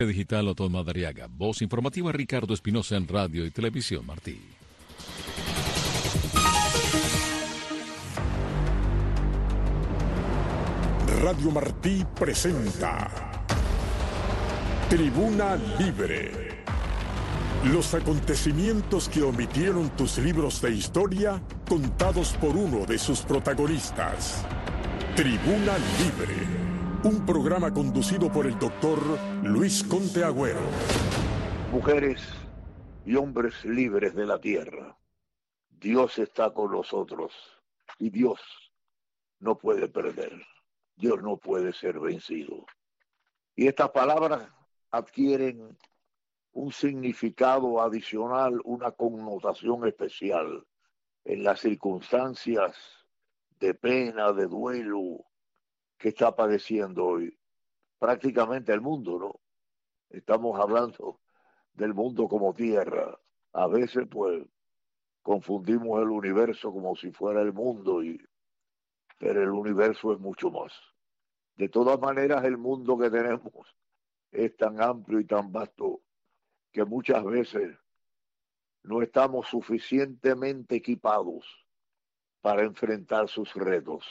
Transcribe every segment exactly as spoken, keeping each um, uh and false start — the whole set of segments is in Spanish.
Digital Otón Madariaga, voz informativa Ricardo Espinosa en radio y televisión Martí. Radio Martí presenta Tribuna Libre. Los acontecimientos que omitieron tus libros de historia, contados por uno de sus protagonistas. Tribuna Libre. Un programa conducido por el doctor Luis Conte Agüero. Mujeres y hombres libres de la tierra, Dios está con nosotros y Dios no puede perder. Dios no puede ser vencido. Y estas palabras adquieren un significado adicional, una connotación especial en las circunstancias de pena, de duelo que está padeciendo hoy prácticamente el mundo, ¿no? Estamos hablando del mundo como tierra. A veces, pues, confundimos el universo como si fuera el mundo, y, pero el universo es mucho más. De todas maneras, el mundo que tenemos es tan amplio y tan vasto que muchas veces no estamos suficientemente equipados para enfrentar sus retos.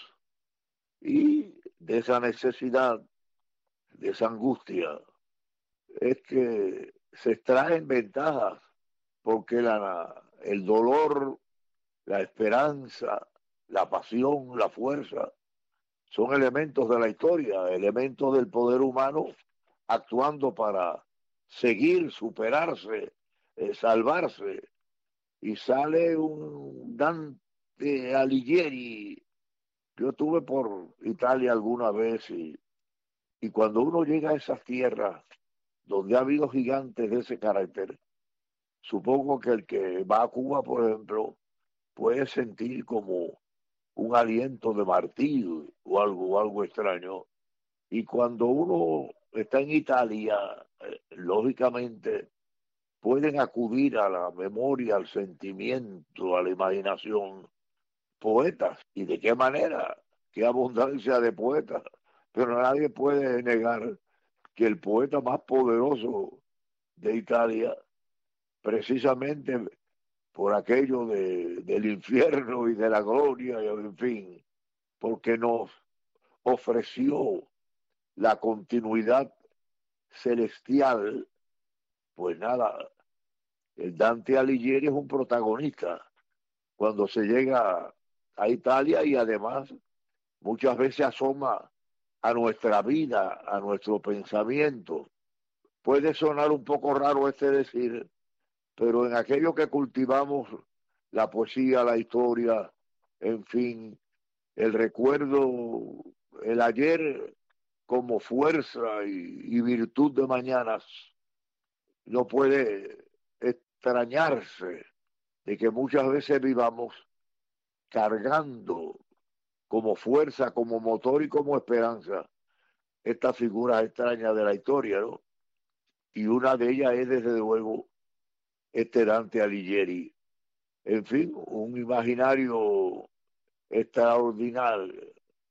Y de esa necesidad, de esa angustia, es que se extraen ventajas, porque la, el dolor, la esperanza, la pasión, la fuerza, son elementos de la historia, elementos del poder humano actuando para seguir, superarse, eh, salvarse. Y sale un Dante Alighieri. Yo estuve por Italia alguna vez y, y cuando uno llega a esas tierras donde ha habido gigantes de ese carácter, supongo que el que va a Cuba, por ejemplo, puede sentir como un aliento de martirio o algo, algo extraño. Y cuando uno está en Italia, eh, lógicamente pueden acudir a la memoria, al sentimiento, a la imaginación, poetas. ¿Y de qué manera? Qué abundancia de poetas. Pero nadie puede negar que el poeta más poderoso de Italia, precisamente por aquello de, del infierno y de la gloria, y en fin, porque nos ofreció la continuidad celestial, pues nada, el Dante Alighieri es un protagonista cuando se llega a Italia, y además muchas veces asoma a nuestra vida, a nuestro pensamiento. Puede sonar un poco raro este decir, pero en aquello que cultivamos la poesía, la historia, en fin, el recuerdo, el ayer como fuerza y, y virtud de mañanas, no puede extrañarse de que muchas veces vivamos cargando como fuerza, como motor y como esperanza estas figuras extrañas de la historia, ¿no? Y una de ellas es, desde luego, este Dante Alighieri. En fin, un imaginario extraordinario,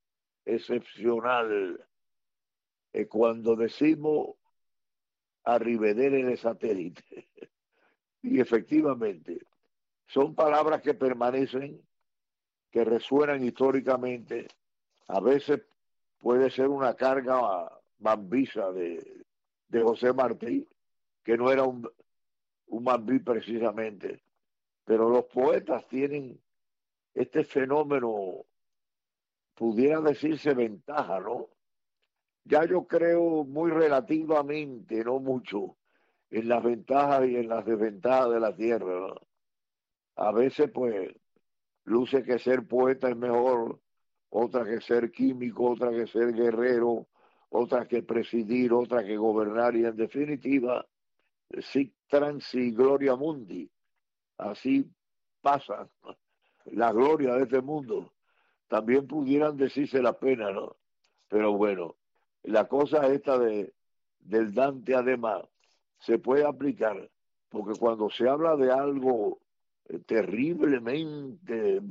excepcional. Eh, cuando decimos arrivedere de satélite, y efectivamente, son palabras que permanecen, que resuenan históricamente. A veces puede ser una carga mambisa de, de José Martí, que no era un, un mambí precisamente, pero los poetas tienen este fenómeno, pudiera decirse ventaja, ¿no? Ya yo creo muy relativamente, no mucho, en las ventajas y en las desventajas de la tierra, ¿no? A veces, pues, luce que ser poeta es mejor, otra que ser químico, otra que ser guerrero, otra que presidir, otra que gobernar, y en definitiva, sic transi gloria mundi. Así pasa la gloria de este mundo. También pudieran decirse la pena, ¿no? Pero bueno, la cosa esta de, del Dante, además, se puede aplicar, porque cuando se habla de algo eh, terriblemente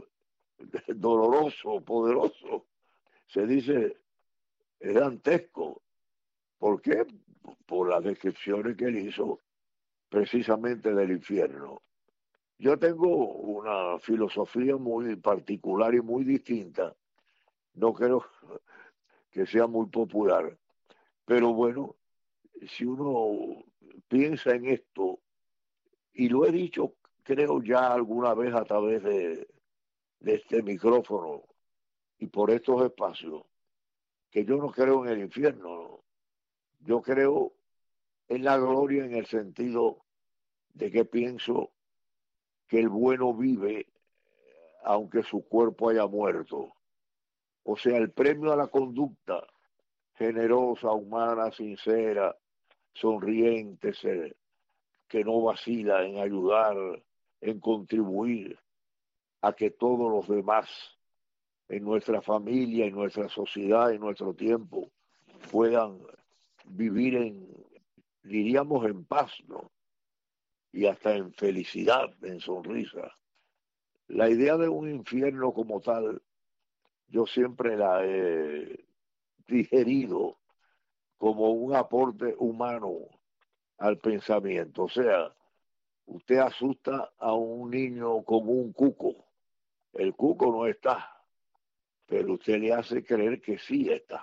doloroso, poderoso, se dice es dantesco. ¿Por qué? Por las descripciones que él hizo precisamente del infierno. Yo tengo una filosofía muy particular y muy distinta. No creo que sea muy popular, pero bueno, si uno piensa en esto, y lo he dicho, creo ya alguna vez a través de, de este micrófono y por estos espacios, que yo no creo en el infierno, ¿no? Yo creo en la gloria en el sentido de que pienso que el bueno vive aunque su cuerpo haya muerto. O sea, el premio a la conducta generosa, humana, sincera, sonriente, que no vacila en ayudar, en contribuir a que todos los demás en nuestra familia, en nuestra sociedad, en nuestro tiempo, puedan vivir en, diríamos, en paz, ¿no? Y hasta en felicidad, en sonrisa. La idea de un infierno como tal, yo siempre la he digerido como un aporte humano al pensamiento. O sea, usted asusta a un niño con un cuco. El cuco no está, pero usted le hace creer que sí está.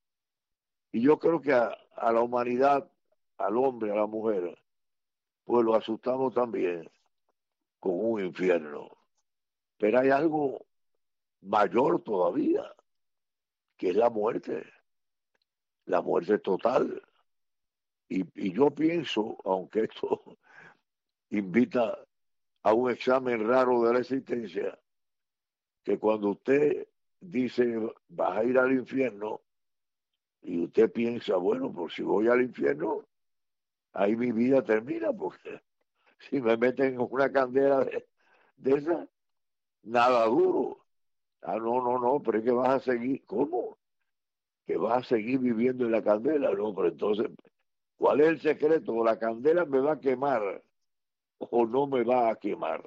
Y yo creo que a, a la humanidad, al hombre, a la mujer, pues lo asustamos también con un infierno. Pero hay algo mayor todavía, que es la muerte, la muerte total. Y, y yo pienso, aunque esto invita a un examen raro de la existencia, que cuando usted dice vas a ir al infierno y usted piensa, bueno, pues si voy al infierno, ahí mi vida termina, porque si me meten en una candela de, de esa, nada duro. Ah, no, no, no, pero es que vas a seguir, ¿cómo? Que vas a seguir viviendo en la candela, no, pero entonces, ¿cuál es el secreto? ¿La candela me va a quemar o no me va a quemar?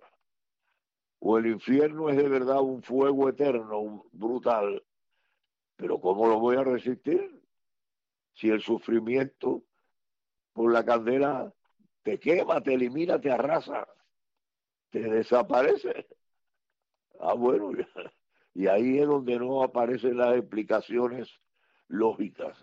O el infierno es de verdad un fuego eterno, un brutal, pero ¿cómo lo voy a resistir? Si el sufrimiento por la candela te quema, te elimina, te arrasa, te desaparece. Ah, bueno, y ahí es donde no aparecen las explicaciones lógicas.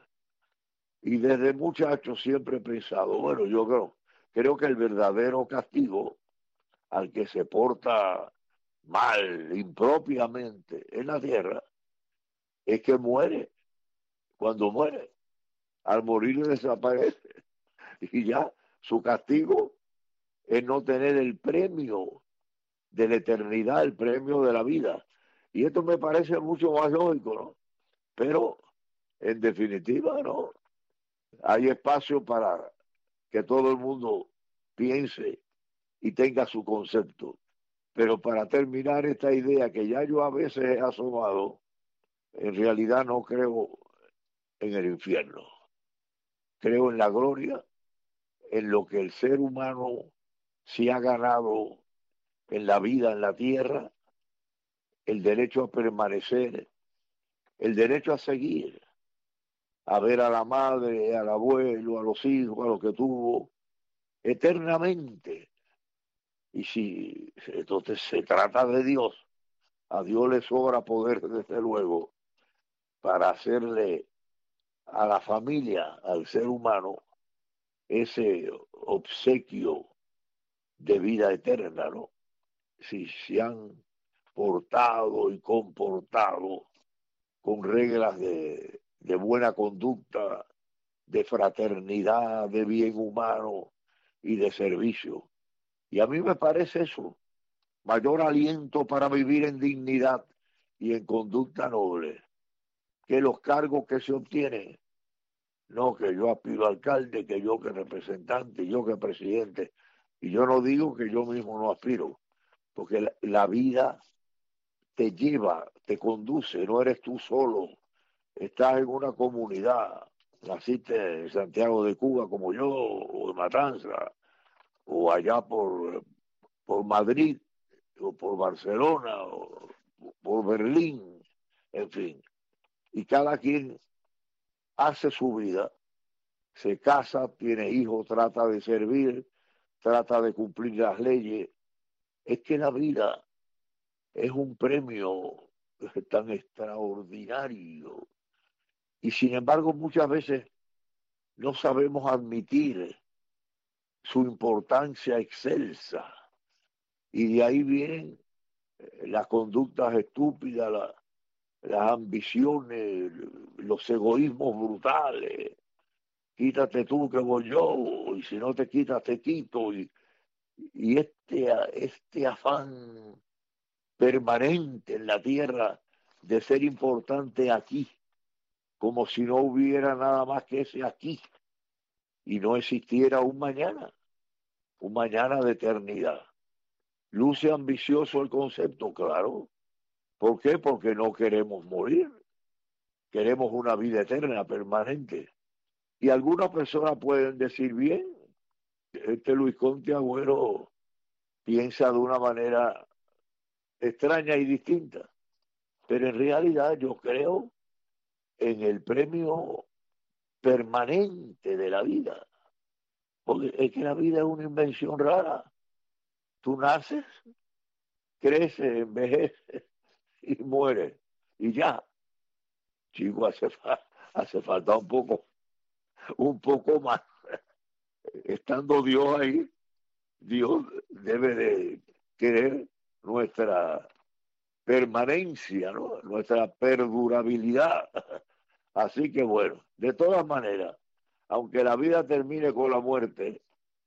Y desde muchacho siempre he pensado, bueno, yo creo, creo que el verdadero castigo al que se porta mal, impropiamente en la tierra, es que muere. Cuando muere, al morir desaparece. Y ya su castigo es no tener el premio de la eternidad, el premio de la vida. Y esto me parece mucho más lógico, ¿no? Pero, en definitiva, ¿no? Hay espacio para que todo el mundo piense y tenga su concepto. Pero para terminar esta idea que ya yo a veces he asomado, en realidad no creo en el infierno. Creo en la gloria, en lo que el ser humano se ha ganado en la vida, en la tierra, el derecho a permanecer, el derecho a seguir, a ver a la madre, al abuelo, a los hijos, a los que tuvo, eternamente. Y si entonces se trata de Dios, a Dios le sobra poder, desde luego, para hacerle a la familia, al ser humano, ese obsequio de vida eterna, ¿no? Si se han portado y comportado con reglas de, de buena conducta, de fraternidad, de bien humano y de servicio. Y a mí me parece eso, mayor aliento para vivir en dignidad y en conducta noble, que los cargos que se obtienen. No, que yo aspiro a alcalde, que yo que representante, yo que presidente. Y yo no digo que yo mismo no aspiro, porque la, la vida te lleva, te conduce, no eres tú solo. Estás en una comunidad, naciste en Santiago de Cuba como yo, o de Matanza, o allá por, por Madrid, o por Barcelona, o por Berlín, en fin. Y cada quien hace su vida se casa, tiene hijos, trata de servir, trata de cumplir las leyes. Es que la vida es un premio tan extraordinario y sin embargo muchas veces no sabemos admitir su importancia excelsa y de ahí vienen las conductas estúpidas, la, las ambiciones, los egoísmos brutales. Quítate tú que voy yo, y si no te quitas te quito. Y, y este, este afán permanente en la tierra de ser importante aquí, como si no hubiera nada más que ese aquí y no existiera un mañana, un mañana de eternidad. Luce ambicioso el concepto, claro. ¿Por qué? Porque no queremos morir. Queremos una vida eterna, permanente. Y algunas personas pueden decir, bien, este Luis Conte Agüero piensa de una manera extraña y distinta. Pero en realidad yo creo en el premio permanente de la vida. Porque es que la vida es una invención rara. Tú naces, creces, envejeces y mueres. Y ya. Chico, hace, fa hace falta un poco, un poco más. Estando Dios ahí, Dios debe de querer nuestra permanencia, ¿no? Nuestra perdurabilidad. Así que bueno, de todas maneras, aunque la vida termine con la muerte,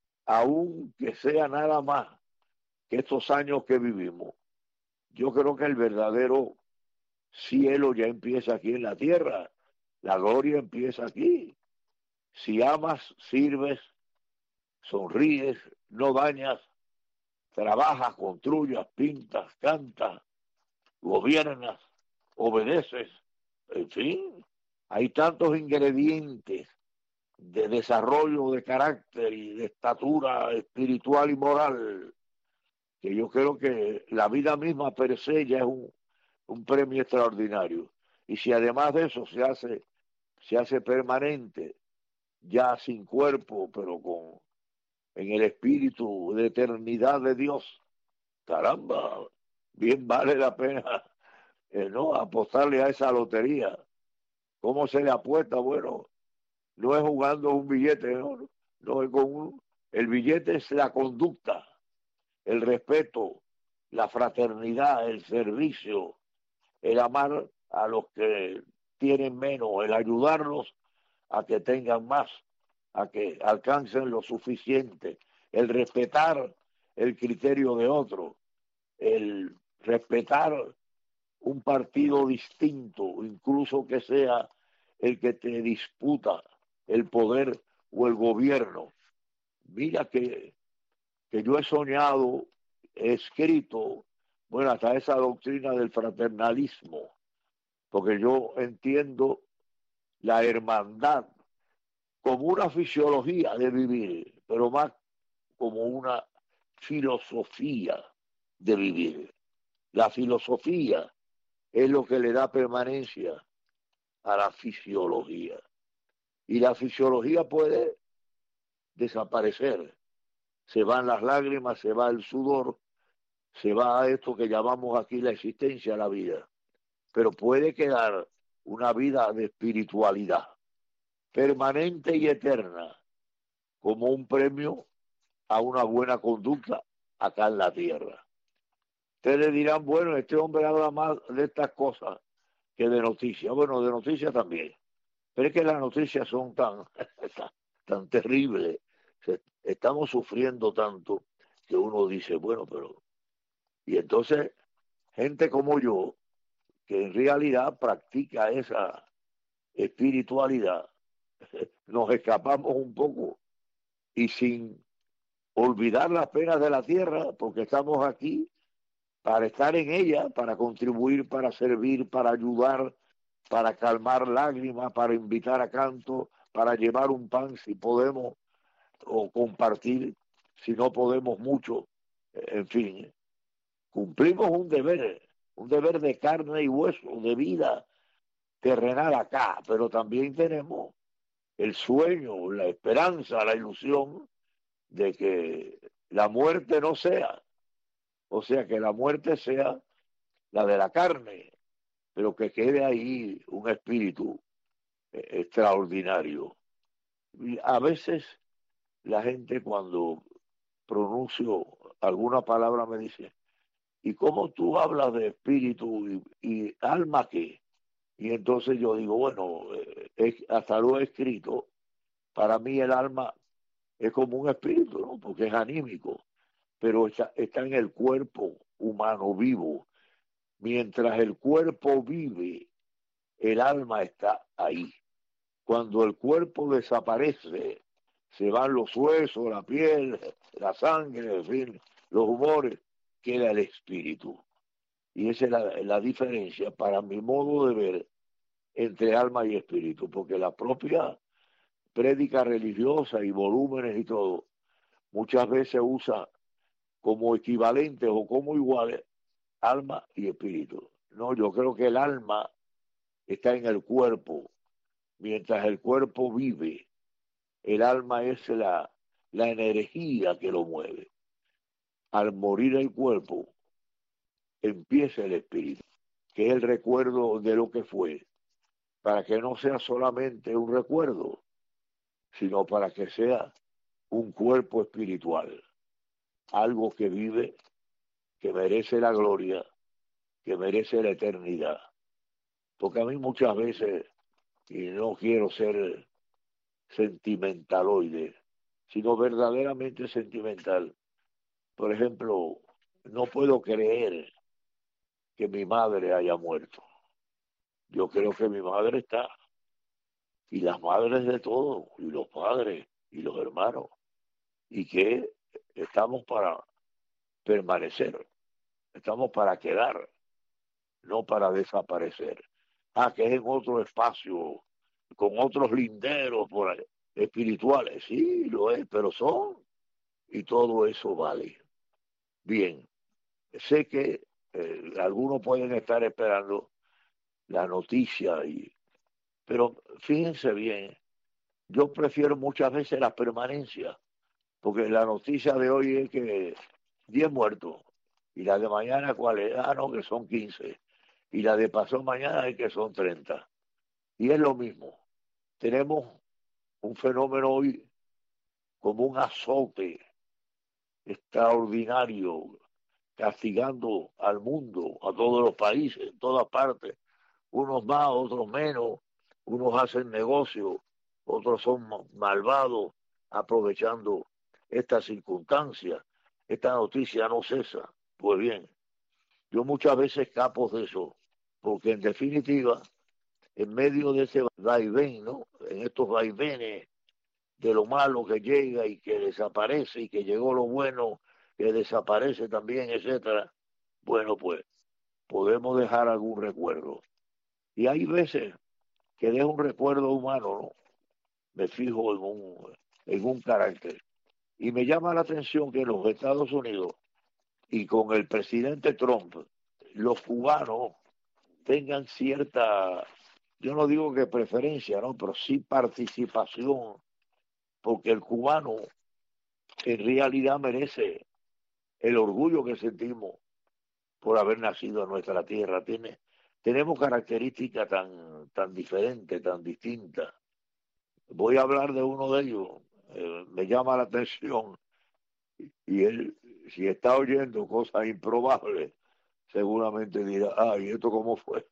aunque sea nada más que estos años que vivimos, yo creo que el verdadero cielo ya empieza aquí en la tierra, la gloria empieza aquí. Si amas, sirves, sonríes, no dañas, trabajas, construyas, pintas, cantas, gobiernas, obedeces, en fin, hay tantos ingredientes de desarrollo de carácter y de estatura espiritual y moral que yo creo que la vida misma per se ya es un, un premio extraordinario. Y si además de eso se hace, se hace permanente, ya sin cuerpo, pero con en el espíritu de eternidad de Dios, caramba, bien vale la pena eh, no apostarle a esa lotería. ¿Cómo se le apuesta? Bueno, no es jugando un billete, no, no es con un, el billete es la conducta, el respeto, la fraternidad, el servicio, el amar a los que tienen menos, el ayudarlos a que tengan más, a que alcancen lo suficiente, el respetar el criterio de otro, el respetar un partido distinto, incluso que sea el que te disputa el poder o el gobierno. Mira que, que yo he soñado, he escrito, bueno, hasta esa doctrina del fraternalismo, porque yo entiendo la hermandad como una fisiología de vivir, pero más como una filosofía de vivir. La filosofía es lo que le da permanencia a la fisiología. Y la fisiología puede desaparecer. Se van las lágrimas, se va el sudor, se va a esto que llamamos aquí la existencia, la vida. Pero puede quedar una vida de espiritualidad, permanente y eterna, como un premio a una buena conducta acá en la tierra. Ustedes dirán, bueno, este hombre habla más de estas cosas que de noticias. Bueno, de noticias también. Pero es que las noticias son tan, tan, tan terribles. Estamos sufriendo tanto que uno dice, bueno, pero... Y entonces, gente como yo, que en realidad practica esa espiritualidad, nos escapamos un poco y sin olvidar las penas de la tierra, porque estamos aquí para estar en ella, para contribuir, para servir, para ayudar, para calmar lágrimas, para invitar a canto, para llevar un pan si podemos, o compartir si no podemos mucho, en fin, cumplimos un deber, un deber de carne y hueso, de vida terrenal acá, pero también tenemos el sueño, la esperanza, la ilusión de que la muerte no sea, o sea, que la muerte sea la de la carne, pero que quede ahí un espíritu eh, extraordinario. Y a veces la gente cuando pronuncio alguna palabra me dice, ¿y cómo tú hablas de espíritu y, y alma qué? Y entonces yo digo, bueno, eh, es, hasta lo he escrito, para mí el alma es como un espíritu, ¿no? Porque es anímico, pero está, está en el cuerpo humano vivo. Mientras el cuerpo vive, el alma está ahí. Cuando el cuerpo desaparece, se van los huesos, la piel, la sangre, en fin, los humores, queda el espíritu. Y esa es la, la diferencia, para mi modo de ver, entre alma y espíritu, porque la propia prédica religiosa y volúmenes y todo, muchas veces usa como equivalentes o como iguales alma y espíritu. No, yo creo que el alma está en el cuerpo, mientras el cuerpo vive, el alma es la, la energía que lo mueve. Al morir el cuerpo, empieza el espíritu, que es el recuerdo de lo que fue, para que no sea solamente un recuerdo, sino para que sea un cuerpo espiritual, algo que vive, que merece la gloria, que merece la eternidad. Porque a mí muchas veces, y no quiero ser sentimentaloide, sino verdaderamente sentimental. Por ejemplo, no puedo creer que mi madre haya muerto. Yo creo que mi madre está, y las madres de todos, y los padres, y los hermanos, y que estamos para permanecer, estamos para quedar, no para desaparecer. Ah, que es en otro espacio, con otros linderos por ahí, espirituales, sí, lo es, pero son, y todo eso vale. Bien, sé que eh, algunos pueden estar esperando la noticia, y, pero fíjense bien, yo prefiero muchas veces la permanencia, porque la noticia de hoy es que diez muertos, y la de mañana, ¿cuál es? Ah, no, que son quince, y la de pasado mañana es que son treinta. Y es lo mismo. Tenemos un fenómeno hoy como un azote extraordinario, castigando al mundo, a todos los países, en todas partes, unos más, otros menos, unos hacen negocio, otros son malvados, aprovechando esta circunstancia. Esta noticia no cesa. Pues bien, yo muchas veces escapo de eso, porque en definitiva, en medio de ese vaivén, ¿no? En estos vaivenes de lo malo que llega y que desaparece, y que llegó lo bueno que desaparece también, etcétera. Bueno, pues podemos dejar algún recuerdo. Y hay veces que deja un recuerdo humano, ¿no? Me fijo en un, en un carácter. Y me llama la atención que en los Estados Unidos y con el presidente Trump, los cubanos tengan cierta, yo no digo que preferencia, ¿no? Pero sí participación, porque el cubano en realidad merece el orgullo que sentimos por haber nacido en nuestra tierra. Tiene, tenemos características tan, tan diferentes, tan distintas. Voy a hablar de uno de ellos, eh, me llama la atención, y él, si está oyendo cosas improbables, seguramente dirá, ah, ¿y esto cómo fue?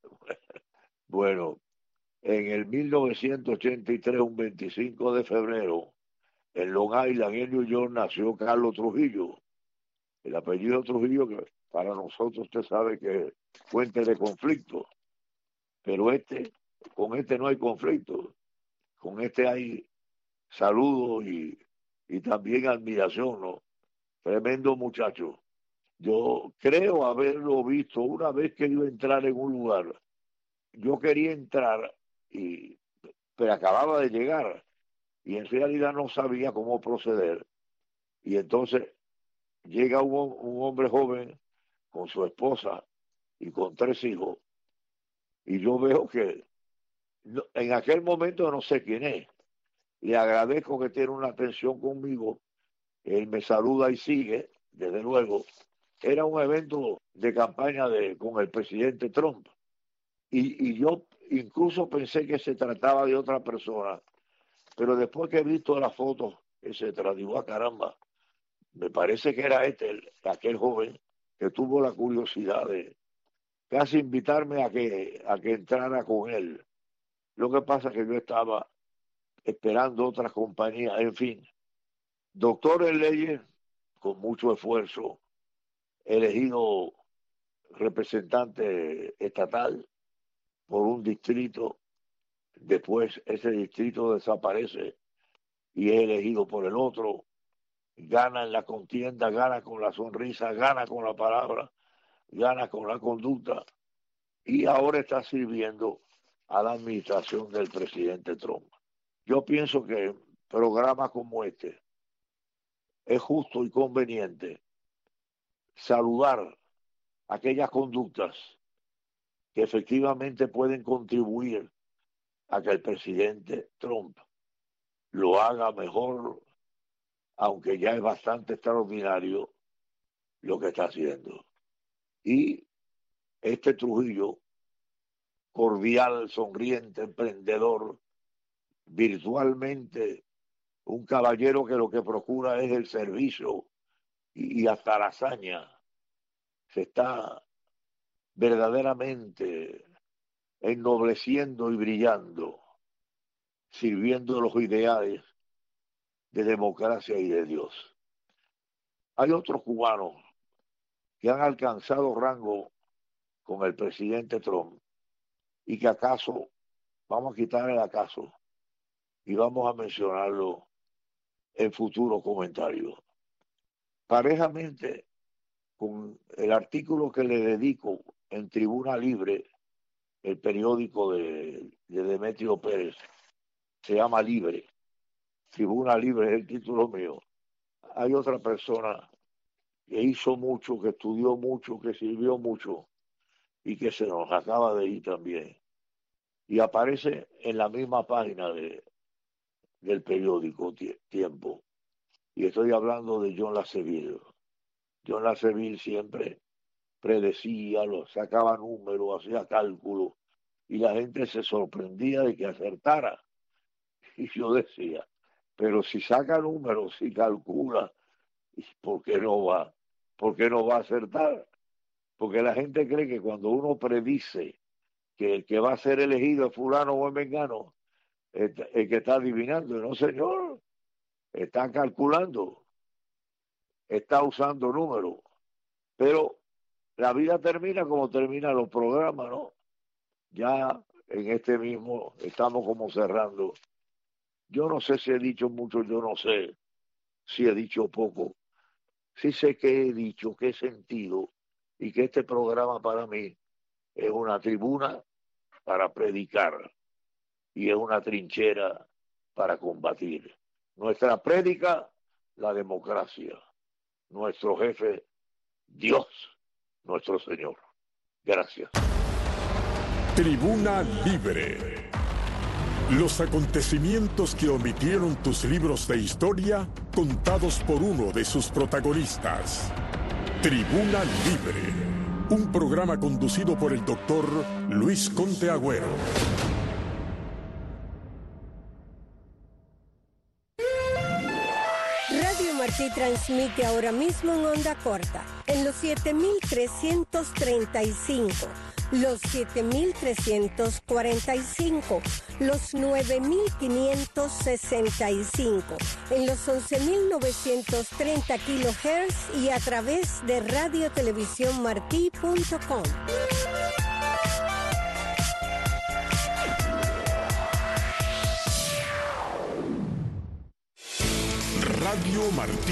Bueno, en el mil novecientos ochenta y tres, un veinticinco de febrero, en Long Island, en New York, nació Carlos Trujillo. El apellido Trujillo, que para nosotros usted sabe que es fuente de conflicto, pero este, con este no hay conflicto, con este hay saludos y, y también admiración, ¿no? Tremendo muchacho. Yo creo haberlo visto una vez que iba a entrar en un lugar. Yo quería entrar, y, pero acababa de llegar, y en realidad no sabía cómo proceder. Y entonces llega un, un hombre joven con su esposa y con tres hijos, y yo veo que no, en aquel momento no sé quién es, Le agradezco que tiene una atención conmigo. Él me saluda y sigue, desde luego. Era un evento de campaña de, con el presidente Trump. Y, y yo incluso pensé que se trataba de otra persona. Pero después que he visto las fotos, etcétera, digo, ah, caramba, me parece que era este, el, aquel joven que tuvo la curiosidad de casi invitarme a que, a que entrara con él. Lo que pasa es que yo estaba esperando otras compañías, en fin. Doctor en leyes, con mucho esfuerzo, elegido representante estatal por un distrito, después ese distrito desaparece y es elegido por el otro, gana en la contienda, gana con la sonrisa, gana con la palabra, gana con la conducta y ahora está sirviendo a la administración del presidente Trump. Yo pienso que programas como este es justo y conveniente saludar aquellas conductas que efectivamente pueden contribuir a que el presidente Trump lo haga mejor, aunque ya es bastante extraordinario lo que está haciendo. Y este Trujillo, cordial, sonriente, emprendedor, virtualmente un caballero que lo que procura es el servicio y, y hasta la hazaña, se está verdaderamente ennobleciendo y brillando, sirviendo los ideales de democracia y de Dios. Hay otros cubanos que han alcanzado rango con el presidente Trump y que acaso, vamos a quitar el acaso y vamos a mencionarlo en futuros comentarios. Parejamente con el artículo que le dedico en Tribuna Libre, el periódico de, de Demetrio Pérez, se llama Libre. Tribuna Libre es el título mío. Hay otra persona que hizo mucho, que estudió mucho, que sirvió mucho y que se nos acaba de ir también. Y aparece en la misma página de, del periódico Tiempo. Y estoy hablando de John Lasceville. John Lasceville siempre predecía, lo, sacaba números, hacía cálculos y la gente se sorprendía de que acertara. Y yo decía, pero si saca números y calcula, ¿por qué no va? ¿Por qué no va a acertar? Porque la gente cree que cuando uno predice que el que va a ser elegido es fulano o es mengano, el, el que está adivinando. No, señor, está calculando, está usando números. Pero la vida termina como terminan los programas, ¿no? Ya en este mismo estamos como cerrando. Yo no sé si he dicho mucho, yo no sé si he dicho poco. Sí sé que he dicho, que he sentido y que este programa para mí es una tribuna para predicar y es una trinchera para combatir. Nuestra prédica, la democracia. Nuestro jefe, Dios, nuestro Señor. Gracias. Tribuna Libre. Los acontecimientos que omitieron tus libros de historia, contados por uno de sus protagonistas. Tribuna Libre. Un programa conducido por el doctor Luis Conte Agüero. Radio Martí transmite ahora mismo en onda corta, en los siete mil trescientos treinta y cinco, los siete mil trescientos cuarenta y cinco, los nueve mil quinientos sesenta y cinco, en los once mil novecientos treinta kilohertz y a través de radio televisión martí punto com. Radio Martí.